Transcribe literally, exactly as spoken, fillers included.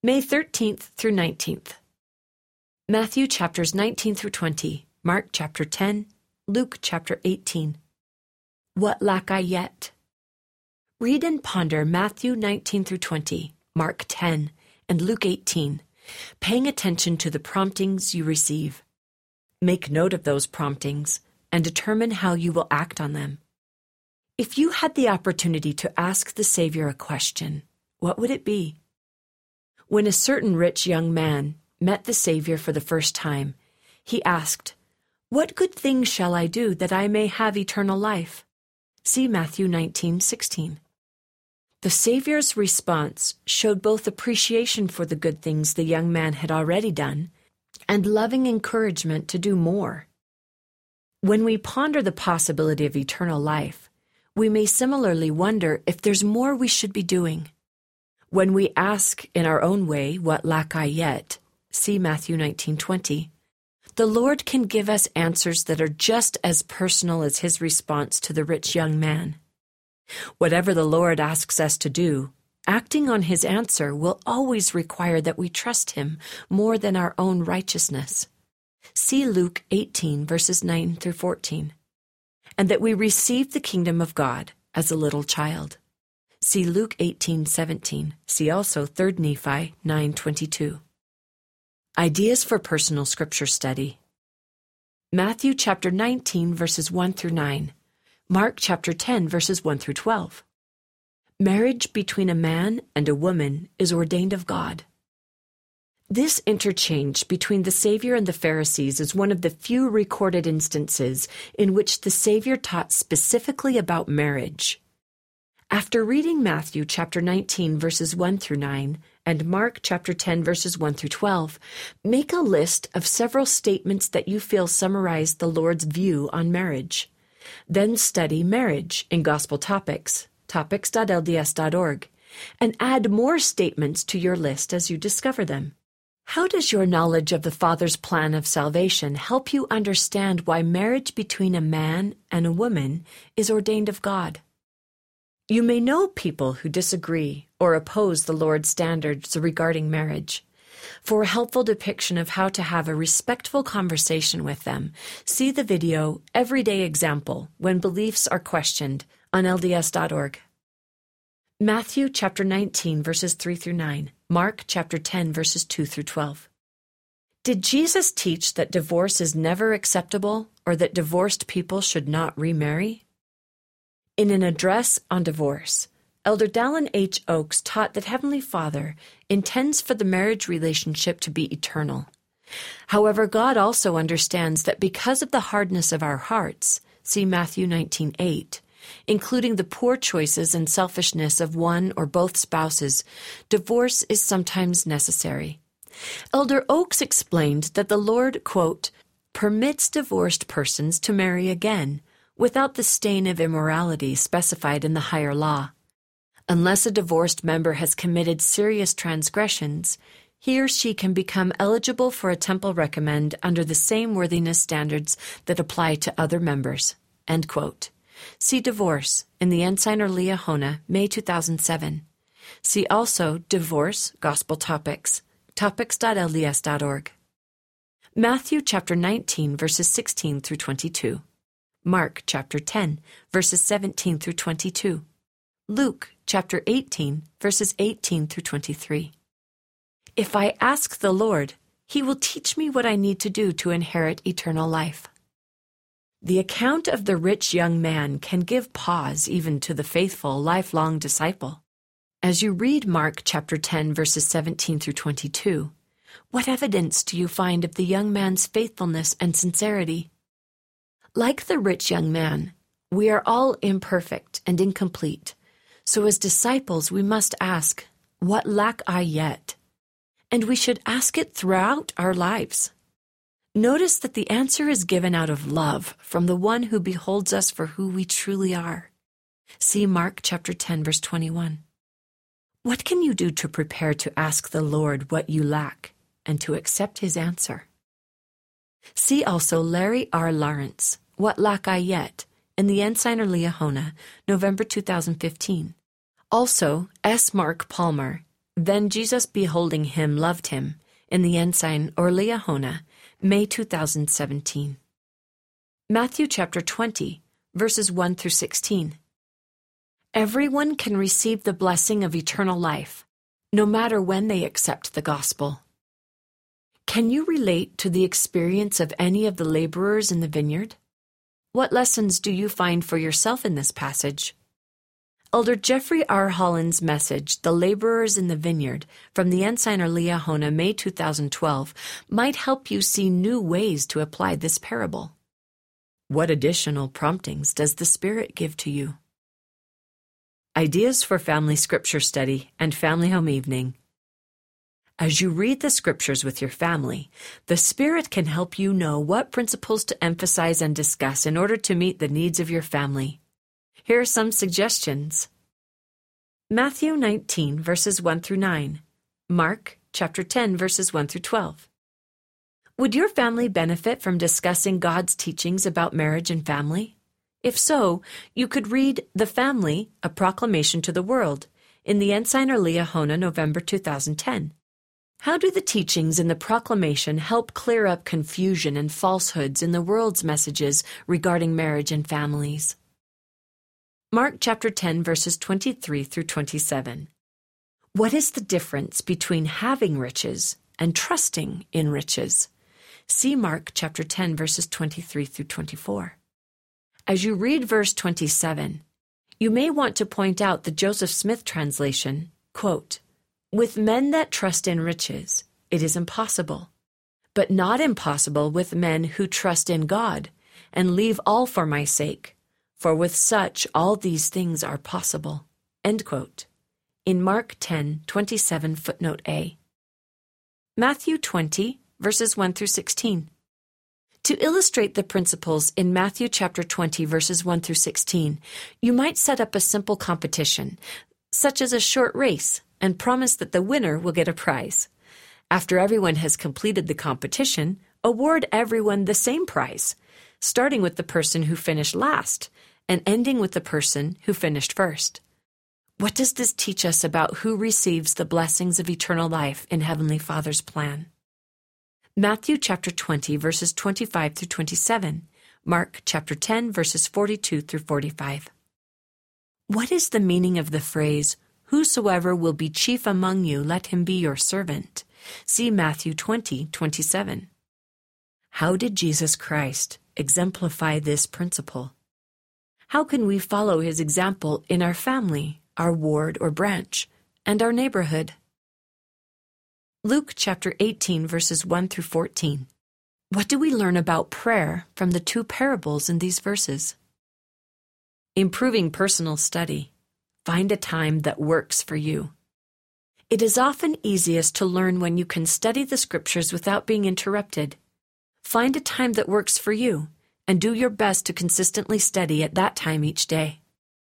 May thirteenth through nineteenth. Matthew chapters nineteen through twenty, Mark chapter ten, Luke chapter eighteen. What lack I yet? Read and ponder Matthew nineteen through twenty, Mark ten, and Luke eighteen, paying attention to the promptings you receive. Make note of those promptings and determine how you will act on them. If you had the opportunity to ask the Savior a question, what would it be? When a certain rich young man met the Savior for the first time, he asked, "What good things shall I do that I may have eternal life?" See Matthew nineteen sixteen. The Savior's response showed both appreciation for the good things the young man had already done and loving encouragement to do more. When we ponder the possibility of eternal life, we may similarly wonder if there's more we should be doing. When we ask in our own way, "What lack I yet?" see Matthew nineteen twenty, the Lord can give us answers that are just as personal as his response to the rich young man. Whatever the Lord asks us to do, acting on his answer will always require that we trust him more than our own righteousness. See Luke eighteen, verses nine through fourteen. And that we receive the kingdom of God as a little child. See Luke eighteen seventeen. See also Third Nephi nine twenty-two. Ideas for personal scripture study. Matthew chapter nineteen, verses one through nine. Mark chapter ten, verses one through twelve. Marriage between a man and a woman is ordained of God. This interchange between the Savior and the Pharisees is one of the few recorded instances in which the Savior taught specifically about marriage. After reading Matthew chapter nineteen, verses one through nine, and Mark chapter ten, verses one through twelve, make a list of several statements that you feel summarize the Lord's view on marriage. Then study marriage in Gospel Topics, topics dot L D S dot org, and add more statements to your list as you discover them. How does your knowledge of the Father's plan of salvation help you understand why marriage between a man and a woman is ordained of God? You may know people who disagree or oppose the Lord's standards regarding marriage. For a helpful depiction of how to have a respectful conversation with them, see the video Everyday Example When Beliefs Are Questioned on L D S dot org. Matthew chapter nineteen, verses three through nine. Mark chapter ten, verses two through twelve. Did Jesus teach that divorce is never acceptable or that divorced people should not remarry? In an address on divorce, Elder Dallin H. Oaks taught that Heavenly Father intends for the marriage relationship to be eternal. However, God also understands that because of the hardness of our hearts, see Matthew nineteen eight, including the poor choices and selfishness of one or both spouses, divorce is sometimes necessary. Elder Oaks explained that the Lord, quote, permits divorced persons to marry again without the stain of immorality specified in the higher law. Unless a divorced member has committed serious transgressions, he or she can become eligible for a temple recommend under the same worthiness standards that apply to other members. End quote. See Divorce in the Ensign or Liahona, May two thousand seven. See also Divorce, Gospel Topics, topics dot L D S dot org. Matthew chapter nineteen, verses sixteen through twenty-two. Mark chapter ten, verses seventeen through twenty-two. Luke chapter eighteen, verses eighteen through twenty-three. If I ask the Lord, he will teach me what I need to do to inherit eternal life. The account of the rich young man can give pause even to the faithful, lifelong disciple. As you read Mark chapter ten, verses seventeen through twenty-two, what evidence do you find of the young man's faithfulness and sincerity? Like the rich young man, we are all imperfect and incomplete. So as disciples, we must ask, what lack I yet? And we should ask it throughout our lives. Notice that the answer is given out of love from the one who beholds us for who we truly are. See Mark chapter ten, verse twenty-one. What can you do to prepare to ask the Lord what you lack and to accept his answer? See also Larry R. Lawrence, What Lack I Yet? In the Ensign or Liahona, November two thousand fifteen. Also, S. Mark Palmer, Then Jesus, beholding him, loved him, in the Ensign or Liahona, May two thousand seventeen. Matthew chapter twenty, verses one through sixteen. Everyone can receive the blessing of eternal life, no matter when they accept the gospel. Can you relate to the experience of any of the laborers in the vineyard? What lessons do you find for yourself in this passage? Elder Jeffrey R. Holland's message, The Laborers in the Vineyard, from the Ensign or Liahona, May two thousand twelve, might help you see new ways to apply this parable. What additional promptings does the Spirit give to you? Ideas for Family Scripture Study and Family Home Evening. As you read the Scriptures with your family, the Spirit can help you know what principles to emphasize and discuss in order to meet the needs of your family. Here are some suggestions. Matthew nineteen, verses one through nine. Mark chapter ten, verses one through twelve. Would your family benefit from discussing God's teachings about marriage and family? If so, you could read The Family, A Proclamation to the World, in the Ensign or Liahona, November two thousand ten. How do the teachings in the proclamation help clear up confusion and falsehoods in the world's messages regarding marriage and families? Mark chapter ten, verses twenty-three through twenty-seven. What is the difference between having riches and trusting in riches? See Mark chapter ten, verses twenty-three through twenty-four. As you read verse twenty-seven, you may want to point out the Joseph Smith translation, quote, "With men that trust in riches, it is impossible, but not impossible with men who trust in God and leave all for my sake. For with such all these things are possible." End quote. In Mark ten, twenty-seven, footnote A. Matthew twenty, verses one through sixteen. To illustrate the principles in Matthew chapter twenty, verses one through sixteen, you might set up a simple competition, such as a short race, and promise that the winner will get a prize. After everyone has completed the competition, award everyone the same prize, starting with the person who finished last, and ending with the person who finished first. What does this teach us about who receives the blessings of eternal life in Heavenly Father's plan? Matthew chapter twenty, verses twenty-five through twenty-seven. Mark chapter ten, verses forty-two through forty-five. What is the meaning of the phrase, "Whosoever will be chief among you, let him be your servant"? See Matthew twenty, twenty-seven. How did Jesus Christ exemplify this principle? How can we follow his example in our family, our ward or branch, and our neighborhood? Luke chapter eighteen, verses one through fourteen. What do we learn about prayer from the two parables in these verses? Improving personal study. Find a time that works for you. It is often easiest to learn when you can study the Scriptures without being interrupted. Find a time that works for you, and do your best to consistently study at that time each day.